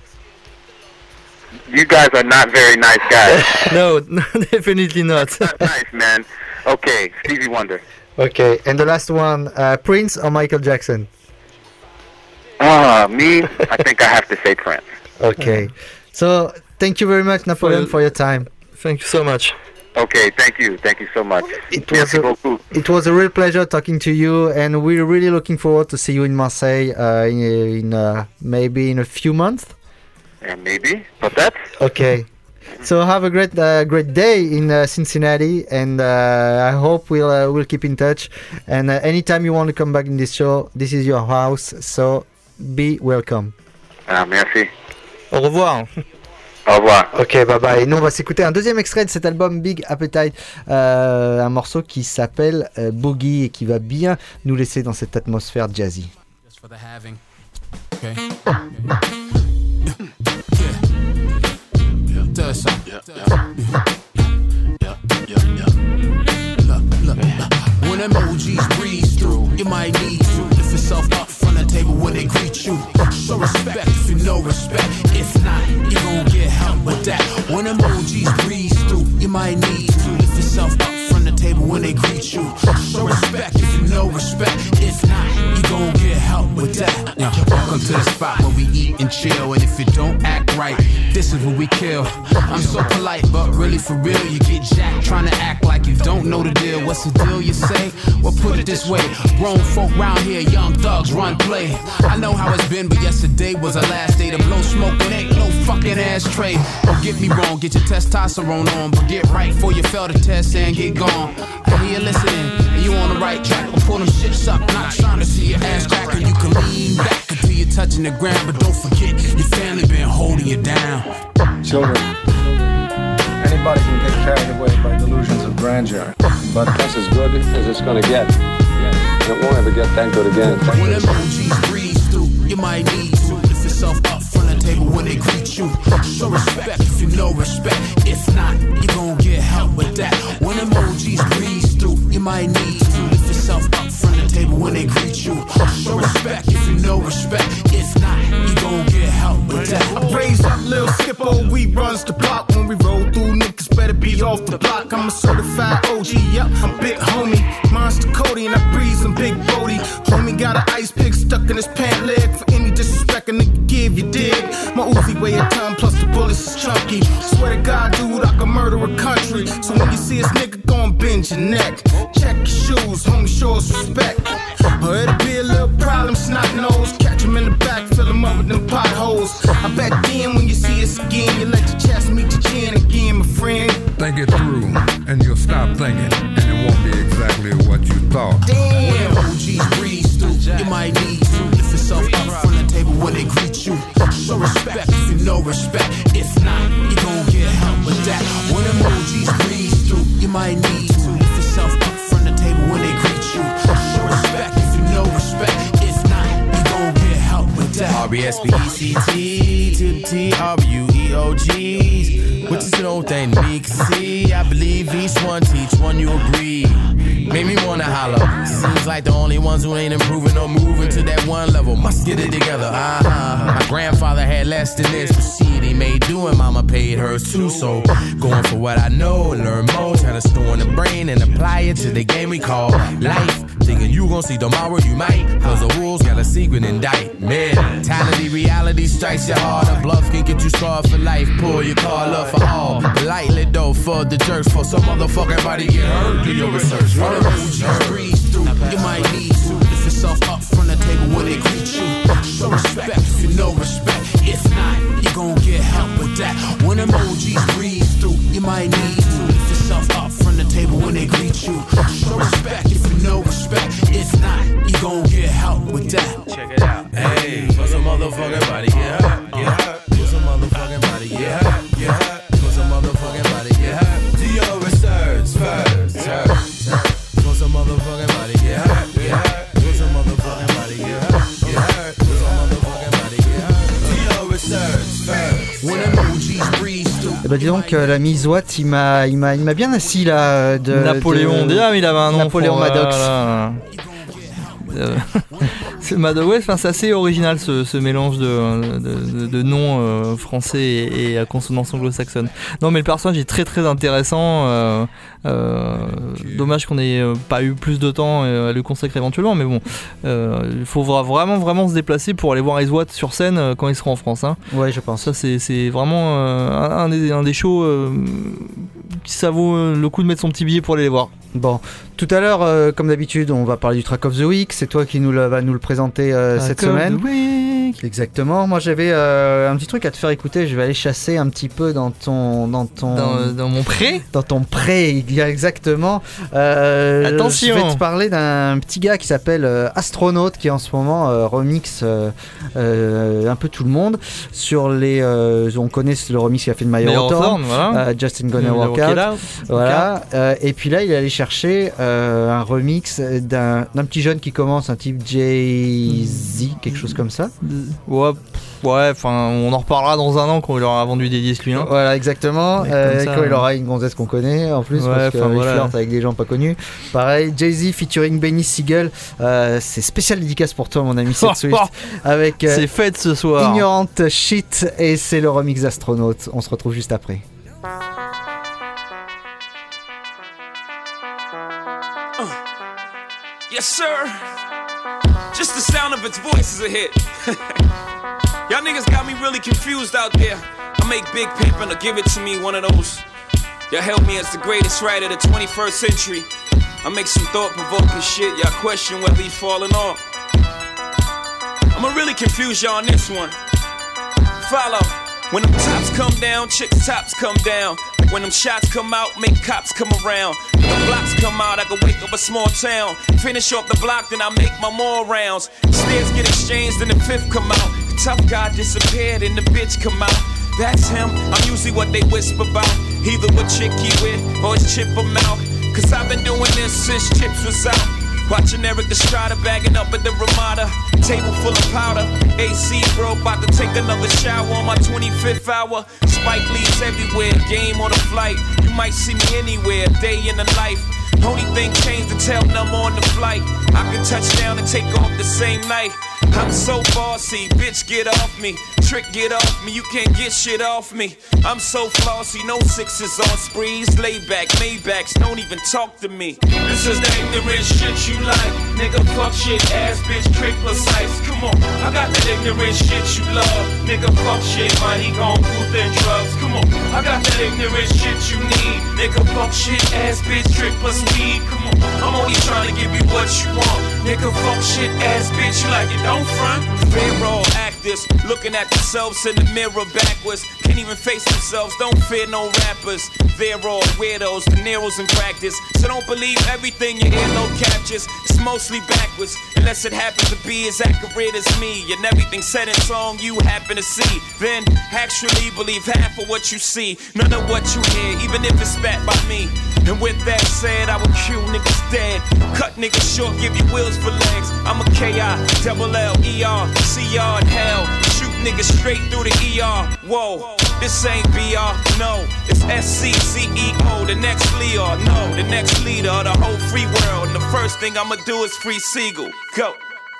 You guys are not very nice guys. No, definitely not. Not nice, man. Okay, Stevie Wonder. Okay, and the last one, uh, Prince or Michael Jackson? Ah, uh, me. I think I have to say Prince. Okay, so thank you very much, Napoleon, for your time. Thank you so much. Okay, thank you, thank you so much. It was, a, it was a real pleasure talking to you, and we're really looking forward to see you in Marseille uh, in, in uh, maybe in a few months. And maybe, but that's okay. So have a great, uh, great day in uh, Cincinnati, and uh, I hope we'll uh, we'll keep in touch. And uh, anytime you want to come back in this show, this is your house. So be welcome. Ah, merci. Au revoir. Au revoir. Ok, bye bye. Et nous, on va s'écouter un deuxième extrait de cet album Big Appetite, euh, un morceau qui s'appelle euh, Boogie et qui va bien nous laisser dans cette atmosphère jazzy. Just for the having. Okay. Yeah. Does something. Yeah. Yeah. Yeah. Yeah. Look, look. When emojis breeze through, you might need to lift yourself up from the table when they greet you. Show respect if you know respect. If not, you gon' get help with that. When emojis breeze through, you might need to lift yourself up from the table when they greet you. Show respect if you know respect. If not, you gon' get help with that. Now, welcome to the spot where we eat and chill. And if you don't act right, this is what we kill. I'm so polite, but really for real, you get jacked trying to act like you don't know the deal. What's the deal, you say? Well, put it this way, grown folk round here, young thugs run play. I know how it's been, but yesterday was the last day to blow smoke. It ain't no fucking ashtray. Don't get me wrong, get your testosterone on, but get right before you fail the test and get gone. I hear you listening, and you on the right track, but pull them shits up, not trying to see your ass crack. And you can lean back until you're touching the ground, but don't forget, your family been holding you down. Children, anybody can get carried away by delusions of grandeur, but that's as good as it's gonna get. It won't ever get that good again. When emojis breeze through, you might need to lift yourself up from the table when they greet you. Show respect if you know respect. If not, you gon' get help with that. When emojis breeze through, you might need to lift yourself up from the table when they greet you. Show respect if you know respect. If not, you gon' get help with that. Raise up, Lil Skippo, we runs the block. When we roll through, niggas better be off the block. I'm a certified O G, yep, I'm big homie. Monster Cody and I breeze and Big Brody. Homie got an ice pick stuck in his pant leg. For any disrespect a nigga give, you dig. My Uzi weigh a ton plus the bullets is chunky. Swear to God, dude, I can murder a country. So when you see this nigga, gon' bend your neck. Check your shoes, homie, show us respect. Or it'll be a little problem, snot nose. Catch him in the back, fill him up with them potholes. I bet then when you see us again, you let your chest meet your chin again, my friend. Think it through, and you'll stop thinking, and it won't be exactly what you thought. Damn, O Gs breeze through, you might need to lift yourself up from the table when they greet you. Show respect if you know respect. If not, you gon' get help with that. When emojis breeze through, you might need to lift yourself up from the table when they greet you. Show respect if you know respect. If not, you gon' get help with that. R B S B E C T to the T R U E O Gs, which is an old thing to me. Cause see, I believe each one teach one, you agree. Made me wanna holler. Seems like the only ones who ain't improving or moving to that one level must get it together. Uh-huh. My grandfather had less than this, but shit he made doing, mama paid hers too. So going for what I know, learn more, trying to store in the brain and apply it to the game we call life. Thinking you gon' see tomorrow, you might, cause the rules got a secret indictment. Mentality, reality strikes you hard. A bluff can get you scarred for life. Pull your call up for all. Lightly though for the jerks, for some motherfucking body get hurt. Do your research. Emojis breeze through, you might need to lift yourself up from the table when they greet you. Show respect if you know respect. If not, you gon' get help with that. When emojis breeze through, you might need to lift yourself up from the table when they greet you. Show respect if you know respect. If not, you gon' get help with that. Check it out. Hey, for some motherfucking body get hurt, get hurt. For some motherfucking body get hurt, get hurt. For some motherfucking body get hurt. Do your research. Bah dis donc, euh, l'ami Zwat, il m'a, il m'a, il m'a bien assis là. De, Napoléon, de... déjà, il avait un nom. Napoléon pour, Maddox. Voilà. Euh, c'est, Mad- ouais, c'est assez original ce, ce mélange de, de, de, de noms euh, français et, et à consonance anglo-saxonne. Non, mais le personnage est très très intéressant. Euh, euh, dommage qu'on ait pas eu plus de temps à le consacrer éventuellement, mais bon, euh, il faudra vraiment vraiment se déplacer pour aller voir Iswat sur scène quand il sera en France. Hein. Ouais, je pense. Ça, c'est, c'est vraiment euh, un, un, des, un des shows euh, qui ça vaut le coup de mettre son petit billet pour aller les voir. Bon, tout à l'heure, euh, comme d'habitude, on va parler du Track of the Week. C'est toi qui nous le, va nous le présenter euh, cette semaine. Track of the Week. Exactement. Moi, j'avais euh, un petit truc à te faire écouter. Je vais aller chasser un petit peu dans ton, dans ton, dans, dans mon pré. Dans ton pré, exactement. Euh, Attention. Je vais te parler d'un petit gars qui s'appelle euh, Astronaute, qui en ce moment euh, remix euh, euh, un peu tout le monde sur les. Euh, on connaît le remix qu'il a fait de My Hawthorne, voilà. euh, Justin Gonna Work Out. Out. Voilà. Euh, et puis là, il est allé chercher euh, un remix d'un, d'un petit jeune qui commence, un type Jay-Z, quelque chose comme ça. Ouais, ouais, enfin, on en reparlera dans un an quand il aura vendu des disques lui. Hein. Voilà, exactement. Euh, ça, quand ouais. il aura une gonzesse qu'on connaît en plus, ouais, parce qu'il voilà. flirte avec des gens pas connus. Pareil, Jay-Z featuring Benny Siegel. Euh, c'est spécial dédicace pour toi, mon ami Seth Swift. Avec euh, c'est fête ce soir. Ignorant Shit, et c'est le remix d'Astronaute. On se retrouve juste après. Yes, sir. Just the sound of its voice is a hit. Y'all niggas got me really confused out there. I make big pimpin' or give it to me, one of those. Y'all hailed me as the greatest writer of the twenty-first century. I make some thought-provoking shit. Y'all question whether he's falling off. I'ma really confuse y'all on this one. Follow. When them tops come down, chicks' tops come down. When them shots come out, make cops come around. When the blocks come out, I can wake up a small town. Finish off the block, then I make my more rounds. Stairs get exchanged, then the fifth come out. The tough guy disappeared, and the bitch come out. That's him, I'm usually what they whisper about. Either what chick he with, or his chip him out. Cause I've been doing this since Chips was out. Watching Eric Estrada bagging up at the Ramada. Table full of powder. A C bro, about to take another shower on my twenty-fifth hour. Spike Lee's everywhere, game on the flight. You might see me anywhere, day in the life. Only thing changed to tell them I'm on the flight. I can touch down and take off the same night. I'm so bossy, bitch get off me. Trick get off me, you can't get shit off me. I'm so flossy, no sixes on sprees. Lay back, Maybachs, don't even talk to me. This is the ignorant shit you like. Nigga fuck shit, ass bitch, trick precise. Come on, I got that ignorant shit you love. Nigga fuck shit, man, he gon' booth and drugs. Come on, I got that ignorant shit you need. Nigga fuck shit, ass bitch, trick plus weed. Come on, I'm only trying to give you what you want. Nigga fuck shit, ass bitch, you like it, don't front. Pharaoh actors, looking at themselves in the mirror backwards. Can't even face themselves, don't fear no rappers. They're all weirdos, De Niro's in practice. So don't believe everything your earlobe captures. It's mostly backwards, unless it happens to be as accurate as me. And everything said in song you happen to see. Then actually believe half of what you see. None of what you hear, even if it's spat by me. And with that said, I will kill niggas dead. Cut niggas short, give you wheels for legs. I'm a K I, double L, E R, C R in hell. Shoot niggas straight through the E R. Whoa, this ain't B R, no. It's S C C E O, the next Leo. No, the next leader of the whole free world. And the first thing I'ma do is free Siegel. Go.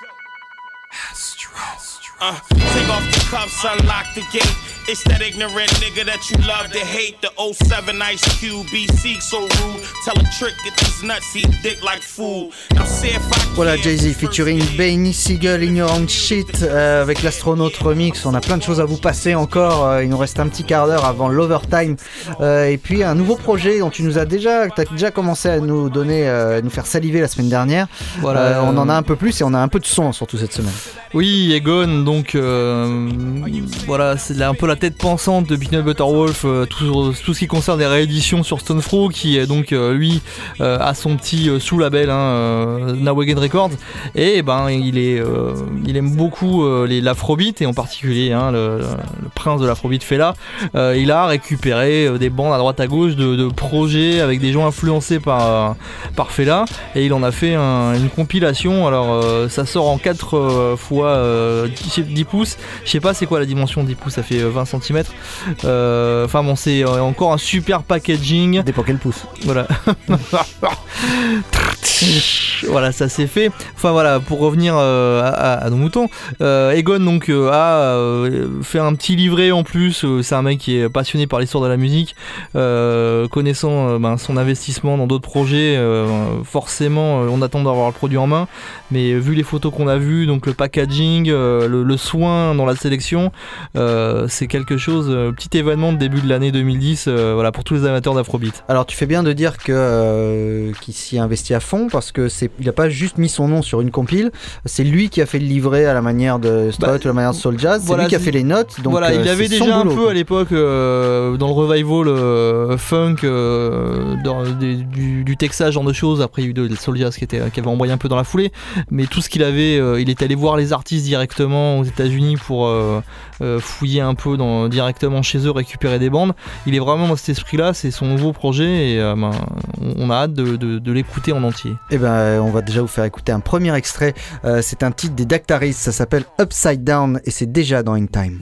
Uh, take off the cuffs, unlock the gate. It's that ignorant nigga that you love to hate. The oh seven Ice Cube, B C so rude. Tell a trick, get these nuts, eat dick like food. Now see if I can. Voilà, Jay-Z featuring Benny Siegel, Ignorant Shit, euh, avec l'Astronaute remix. On a plein de choses à vous passer encore. Euh, il nous reste un petit quart d'heure avant l'Overtime. Euh, et puis un nouveau projet dont tu nous as déjà, t'as déjà commencé à nous donner, euh, à nous faire saliver la semaine dernière. Voilà, euh, on en a un peu plus et on a un peu de son surtout cette semaine. Oui, Egon, donc euh, voilà, c'est un peu la tête pensante de Peanut Butter Wolf, euh, tout, tout ce qui concerne les rééditions sur Stone Throw, qui est donc euh, lui euh, a son petit euh, sous-label, hein, euh, Nawagen Records, et ben il est, euh, il aime beaucoup euh, les l'afrobeat et en particulier hein, le, le prince de l'afrobeat Fela. Euh, il a récupéré euh, des bandes à droite à gauche de, de projets avec des gens influencés par euh, par Fela, et il en a fait un, une compilation. Alors euh, ça sort en quatre euh, fois euh, dix pouces. Je sais pas c'est quoi la dimension dix pouces, ça fait vingt vingt centimètres. Euh, enfin bon, c'est encore un super packaging. Dépend quel pouce. Voilà. Voilà, ça c'est fait. Enfin voilà, pour revenir euh, à, à nos moutons, euh, Egon donc euh, a euh, fait un petit livret en plus. Euh, c'est un mec qui est passionné par l'histoire de la musique, euh, connaissant euh, ben, son investissement dans d'autres projets. Euh, forcément, euh, on attend d'avoir le produit en main, mais vu les photos qu'on a vues, donc le packaging, euh, le, le soin dans la sélection, euh, c'est quelque chose. Euh, petit événement de début de l'année deux mille dix, euh, voilà, pour tous les amateurs d'Afrobeat. Alors tu fais bien de dire que euh, qu'il s'y investit à fond, parce que c'est il n'a pas juste mis son nom sur une compile, c'est lui qui a fait le livret à la manière de Strout, bah, à la manière de Soul Jazz, c'est voilà, lui qui a fait les notes. Donc, voilà, euh, il avait déjà un peu à l'époque euh, dans le revival euh, funk, euh, dans, des, du, du Texas, genre de choses. Après, il y a eu de Soul Jazz qui, était, qui avait envoyé un peu dans la foulée, mais tout ce qu'il avait, euh, il est allé voir les artistes directement aux États-Unis pour euh, euh, fouiller un peu dans, directement chez eux, récupérer des bandes. Il est vraiment dans cet esprit-là, c'est son nouveau projet et euh, ben, on a hâte de, de, de l'écouter en entier. Et ben, on va déjà vous faire écouter un premier extrait. Euh, c'est un titre des Dactaris, ça s'appelle Upside Down et c'est déjà dans In Time.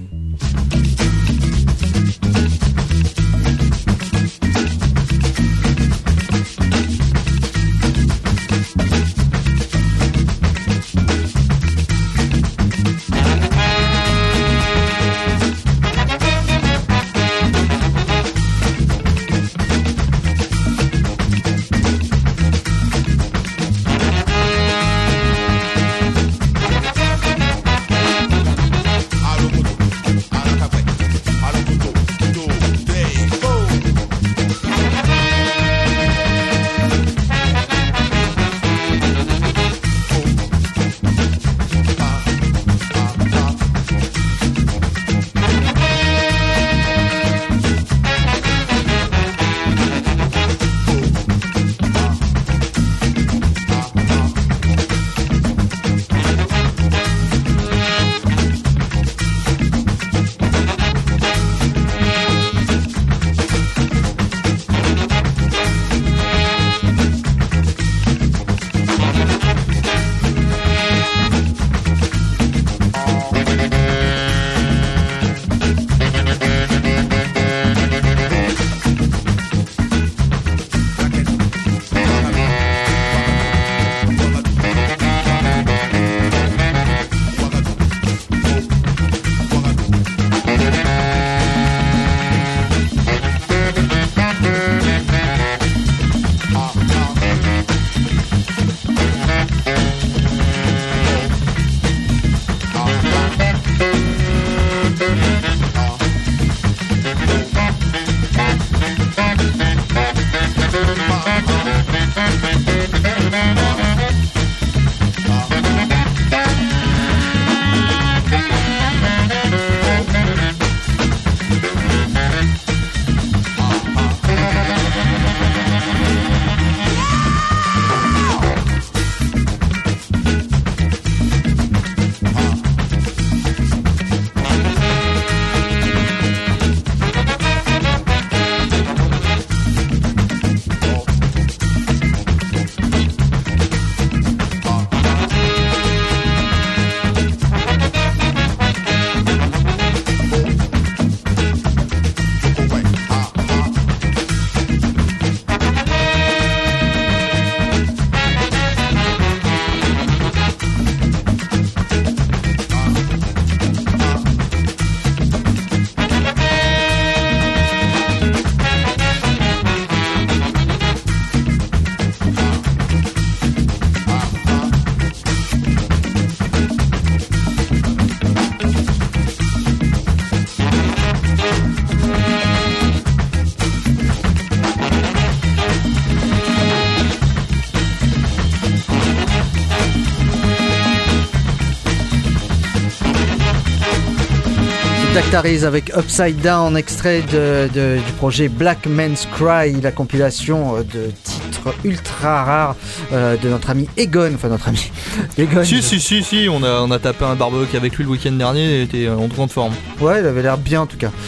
Dactaris avec Upside Down, extrait de, de, du projet Black Man's Cry, la compilation de titres ultra rares euh, de notre ami Egon, enfin notre ami Egon. Si, si, si, si, on a, on a tapé un barbecue avec lui le week-end dernier, il était en grande forme. Ouais, il avait l'air bien en tout cas.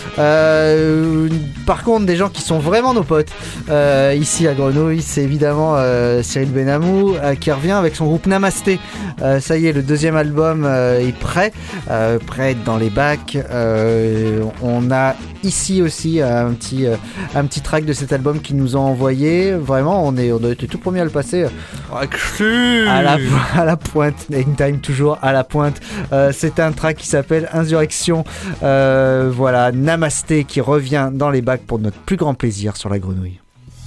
Euh, par contre, des gens qui sont vraiment nos potes, euh, ici à Grenouille, c'est évidemment euh, Cyril Benamou euh, qui revient avec son groupe Namasté. Euh, ça y est, le deuxième album euh, est prêt, euh, prêt dans les bacs. Euh, Euh, on a ici aussi un petit, euh, un petit track de cet album qu'ils nous ont envoyé. Vraiment, on, est, on a été tout premier à le passer. À la, à la pointe, Hangtime toujours à la pointe. Euh, c'est un track qui s'appelle Insurrection. Euh, voilà, Namasté qui revient dans les bacs pour notre plus grand plaisir sur la grenouille.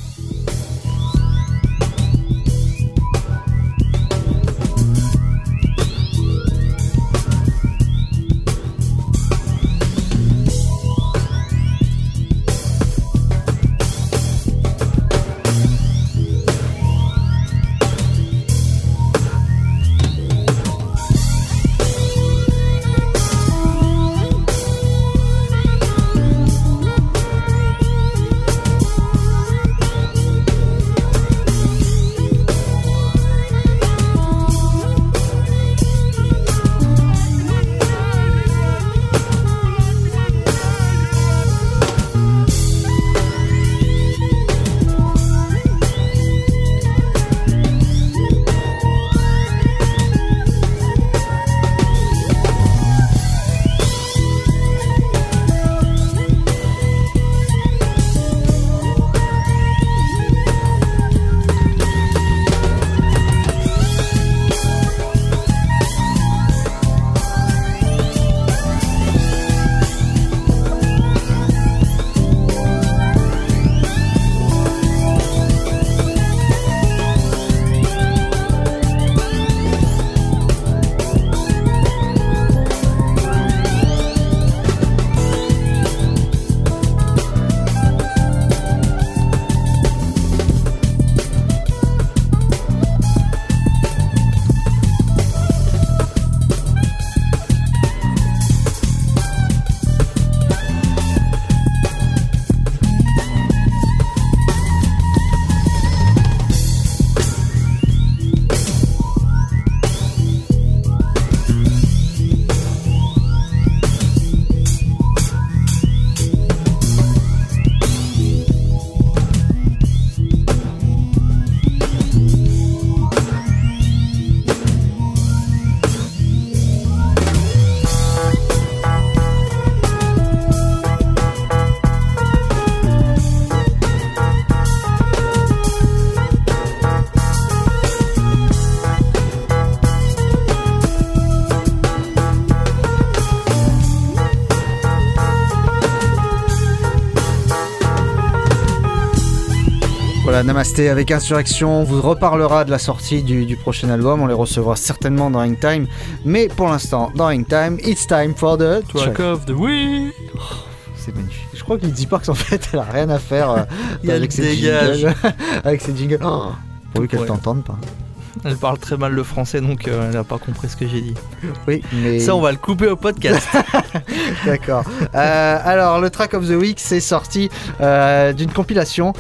Voilà, Namasté avec Insurrection. On vous reparlera de la sortie du, du prochain album. On les recevra certainement dans Hangtime. Mais pour l'instant, dans Hangtime, it's time for the track of the week. Oh, c'est magnifique. Je crois que Lindsay Parks, en fait, elle a rien à faire euh, avec, ses jingles, avec ses jingles. Oh, pourvu qu'elle ouais. t'entende pas. Elle parle très mal le français, donc euh, elle n'a pas compris ce que j'ai dit. Oui, mais... Ça, on va le couper au podcast. D'accord. Euh, alors, le track of the week, c'est sorti euh, d'une compilation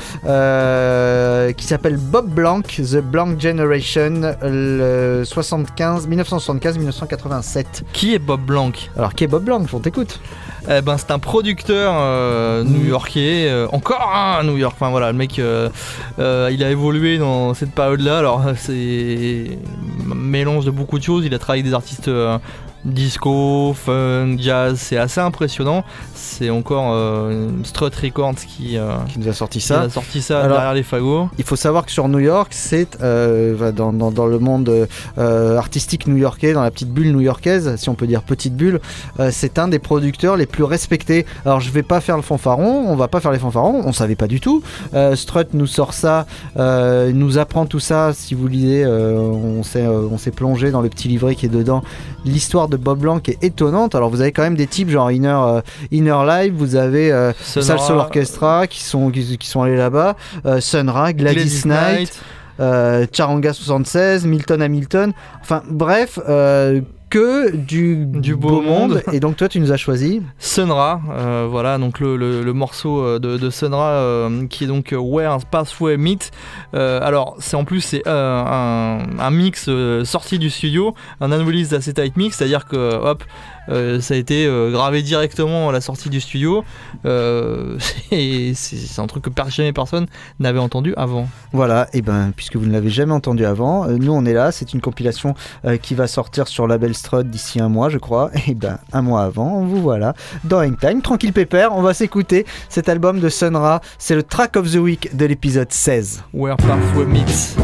euh, qui s'appelle Bob Blanc, The Blanc Generation, le soixante-quinze, dix-neuf cent soixante-quinze dix-neuf cent quatre-vingt-sept. Qui est Bob Blanc ? Alors, qui est Bob Blanc ? On t'écoute. Eh ben, c'est un producteur euh, new-yorkais, euh, encore un New York. Enfin voilà, le mec, euh, euh, il a évolué dans cette période-là. Alors, c'est un mélange de beaucoup de choses. Il a travaillé avec des artistes euh, disco, funk, jazz. C'est assez impressionnant. C'est encore euh, Strut Records qui, euh, qui nous a sorti ça. Qui a sorti ça Alors, derrière les fagots. Il faut savoir que sur New York, c'est euh, dans, dans, dans le monde euh, artistique new-yorkais, dans la petite bulle new-yorkaise, si on peut dire petite bulle, euh, c'est un des producteurs les plus respectés. Alors je vais pas faire le fanfaron, on va pas faire les fanfarons, on savait pas du tout. Euh, Strut nous sort ça, euh, nous apprend tout ça. Si vous lisez, euh, on s'est euh, on s'est plongé dans le petit livret qui est dedans. L'histoire de Bob Blanc est étonnante. Alors vous avez quand même des types genre Inner, euh, Inner Live, vous avez euh, Salsoul Orchestra qui sont, qui, qui sont allés là-bas, euh, Sun Ra, Gladys, Gladys Knight, Knight. Euh, Charanga soixante-seize, Milton Hamilton, enfin bref, euh, que du, du beau, beau monde. monde. Et donc toi tu nous as choisi Sun Ra, euh, voilà, donc le, le, le morceau de, de Sun Ra euh, qui est donc Where Pathway Meet. Euh, alors c'est en plus c'est euh, un, un mix euh, sorti du studio, un unreleased acetate mix, c'est-à-dire que hop euh, ça a été euh, gravé directement à la sortie du studio. Euh, et c'est, c'est un truc que per- jamais personne n'avait entendu avant. Voilà, et ben puisque vous ne l'avez jamais entendu avant, euh, nous on est là, c'est une compilation euh, qui va sortir sur label Strut d'ici un mois je crois, et ben un mois avant, vous voilà, dans Hangtime, tranquille pépère, on va s'écouter cet album de Sun Ra, c'est le track of the week de l'épisode seize. Where Pathway Meets.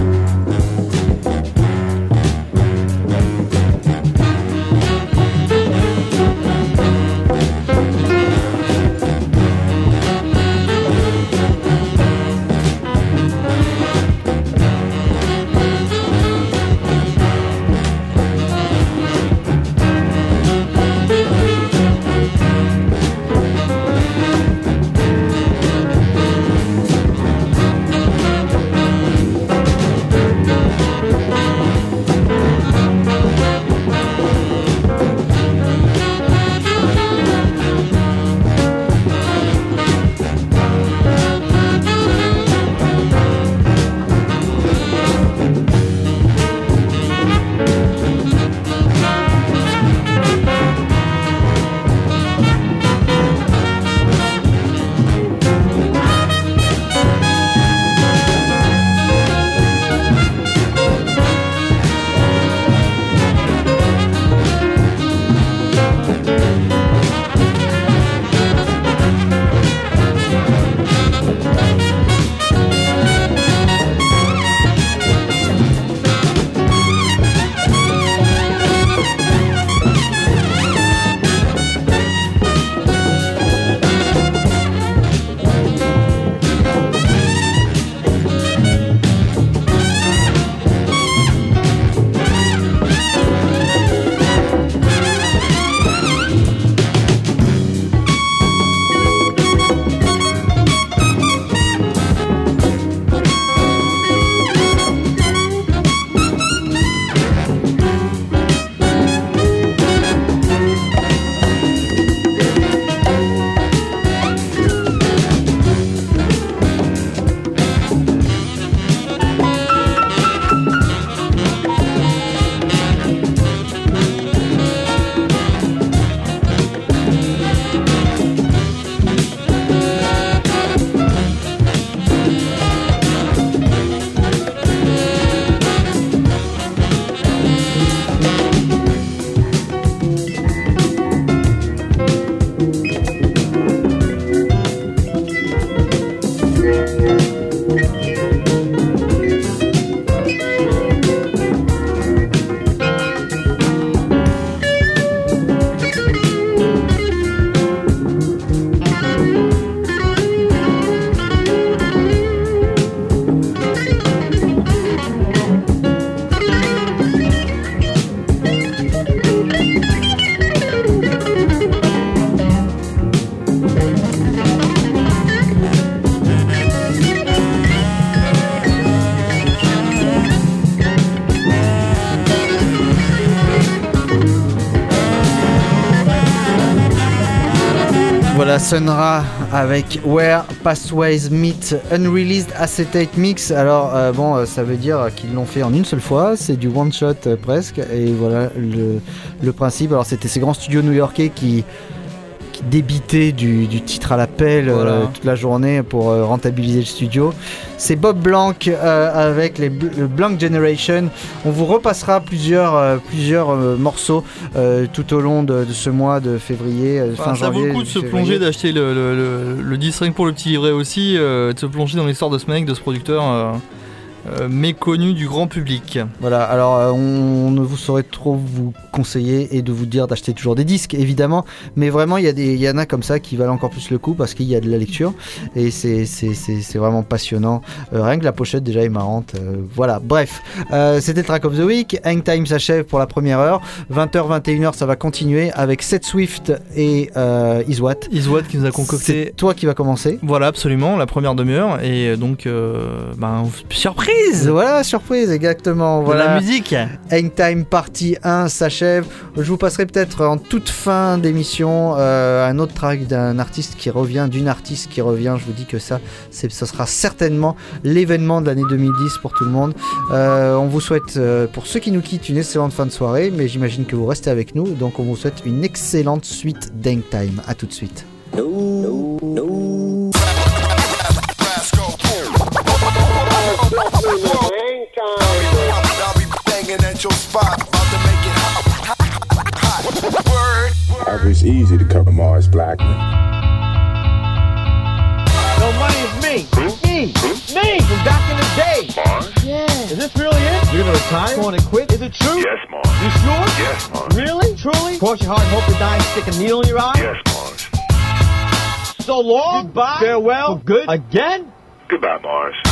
Voilà, Sun Ra avec Where Pathways Meet Unreleased Acetate Mix. Alors euh, bon, euh, ça veut dire qu'ils l'ont fait en une seule fois, c'est du one shot euh, presque. Et voilà le, le principe. Alors c'était ces grands studios new-yorkais qui débité du, du titre à l'appel voilà. euh, toute la journée pour euh, rentabiliser le studio. C'est Bob Blanc euh, avec les B- le Blanc Generation. On vous repassera plusieurs, euh, plusieurs euh, morceaux euh, tout au long de, de ce mois de février, euh, fin enfin, janvier. Ça vaut le coup de se février. plonger, d'acheter le, le, le, le disque rien que pour le petit livret aussi, euh, de se plonger dans l'histoire de ce mec, de ce producteur. Euh... Euh, méconnu du grand public. Voilà, alors euh, on, on ne vous saurait trop vous conseiller et de vous dire d'acheter toujours des disques, évidemment, mais vraiment il y, y en a comme ça qui valent encore plus le coup parce qu'il y a de la lecture et c'est, c'est, c'est, c'est vraiment passionnant. Euh, rien que la pochette déjà est marrante. Euh, voilà, bref, euh, c'était le Track of the Week. Hangtime s'achève pour la première heure. vingt heures, vingt et une heures, ça va continuer avec Seth Swift et euh, Iswat. Iswat qui nous a concocté. C'est toi qui va commencer. Voilà, absolument, la première demi-heure et donc, euh, ben, surprise. surprise. Voilà, surprise, exactement. Voilà. De la musique. Hangtime Partie un s'achève. Je vous passerai peut-être en toute fin d'émission euh, un autre track d'un artiste qui revient, d'une artiste qui revient. Je vous dis que ça, c'est, ce sera certainement l'événement de l'année deux mille dix pour tout le monde. Euh, on vous souhaite, euh, pour ceux qui nous quittent, une excellente fin de soirée, mais j'imagine que vous restez avec nous, donc on vous souhaite une excellente suite d'Hangtime. À tout de suite. No, no, no. It's easy to cover Mars Blackman. No, money is me. Me. Me from back in the day. Mars? Yeah. Is this really it? You're gonna retire? Going to quit? Is it true? Yes, Mars. You sure? Yes, Mars. Really? Truly? Cross your heart and hope to die and stick a needle in your eye? Yes, Mars. So long. Goodbye. Farewell. For good. Again? Goodbye, Mars.